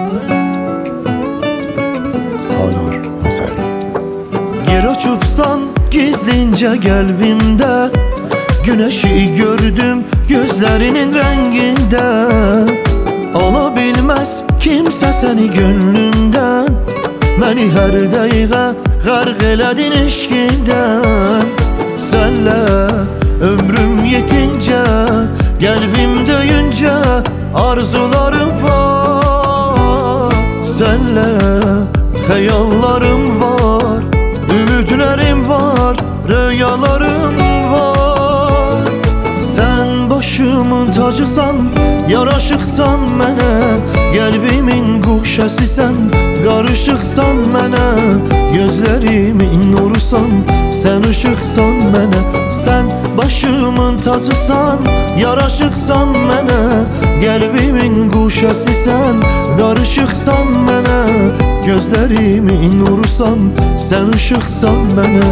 Sanar Musari. Yer açıbsan gizlince kalbimde, güneşi gördüm gözlerinin renginde. Alabilmez kimse seni gönlümden, beni her dəqiqə qərq elədin eşqindən. Sənlə ömrüm yetince, qəlbim döyüncə arzularım var. Sənlə xəyallarım var, ümidlərim var, rüyalarım var. Sən başımın tacısan, yaraşıqsan mənə, qəlbimin quşəsisən, qarışıqsan mənə. Gözlərimin nurusan, sən ışıqsan mənə. Sən başımın tacısan, yaraşıqsan mənə, qəlbimin quşəsisən, qarışıqsan mənə. Gözlərimin nurusan, sən ışıqsan mənə.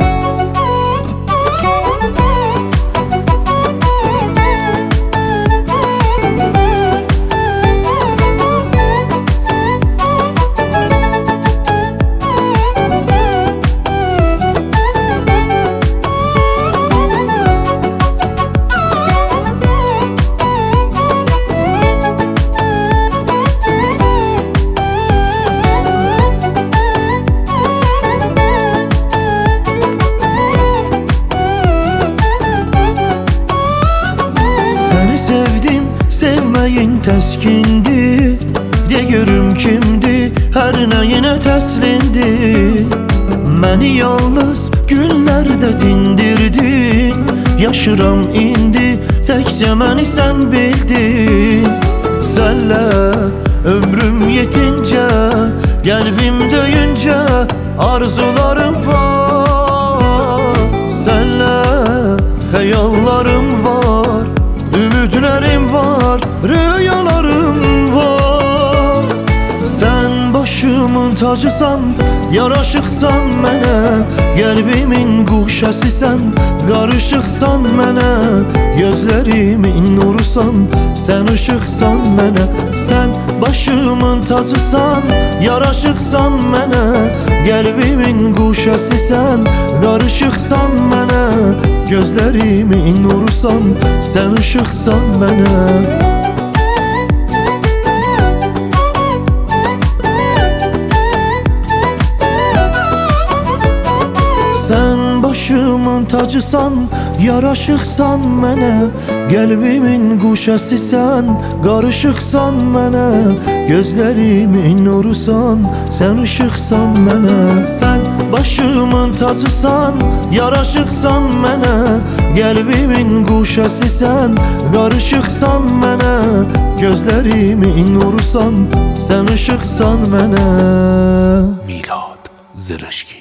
Sevməyin təskindir, de görüm kimdir, hər nəyinə təslimdir. Məni yalnız günlərdə dindirdin, yaşıram indi, təkcə məni sən bildin. Sənlə ömrüm yetincə, qəlbim döyüncə arzularım var. Sənlə xəyallarım var, ümidlərim var, rüyalarım var. Sən başımın tacısan, yaraşıqsan mənə, qəlbimin quşəsisən, qarışıqsan mənə. Gözlərimin nurusan, sən ışıqsan mənə. Sən başımın tacısan, yaraşıqsan mənə, qəlbimin quşəsisən, qarışıqsan mənə. Gözlərimin nurusan, sən ışıqsan mənə. Sən başımın tacısan, yaraşıqsan mənə, qəlbimin quşəsisən, qarışıqsan mənə. Gözlərimin nurusan, sən ışıqsan mənə. Sən başımın tacısan, yaraşıqsan mənə, qəlbimin quşəsisən, qarışıqsan mənə. Gözlərimin nurusan, sən ışıqsan mənə. Milad Zırışki.